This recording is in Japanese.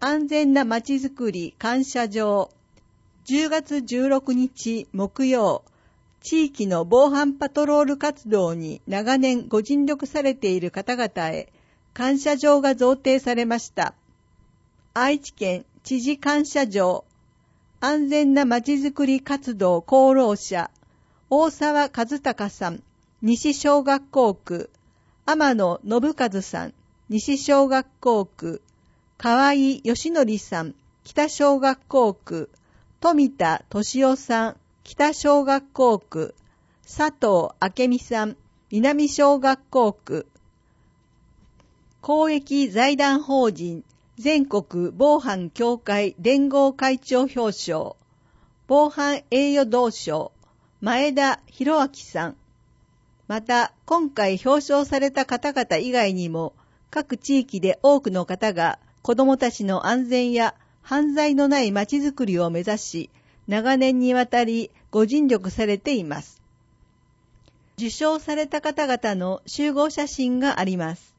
安全なまちづくり感謝状。10月16日木曜、地域の防犯パトロール活動に長年ご尽力されている方々へ感謝状が贈呈されました。愛知県知事感謝状。安全なまちづくり活動功労者、大沢和孝さん、西小学校区、天野信和さん、西小学校区、河合義則さん、北小学校区、富田敏夫さん、北小学校区、佐藤明美さん、南小学校区、公益財団法人全国防犯協会連合会長表彰、防犯栄誉銅賞、前田博明さん。また、今回表彰された方々以外にも、各地域で多くの方が子どもたちの安全や犯罪のないまちづくりを目指し、長年にわたりご尽力されています。受賞された方々の集合写真があります。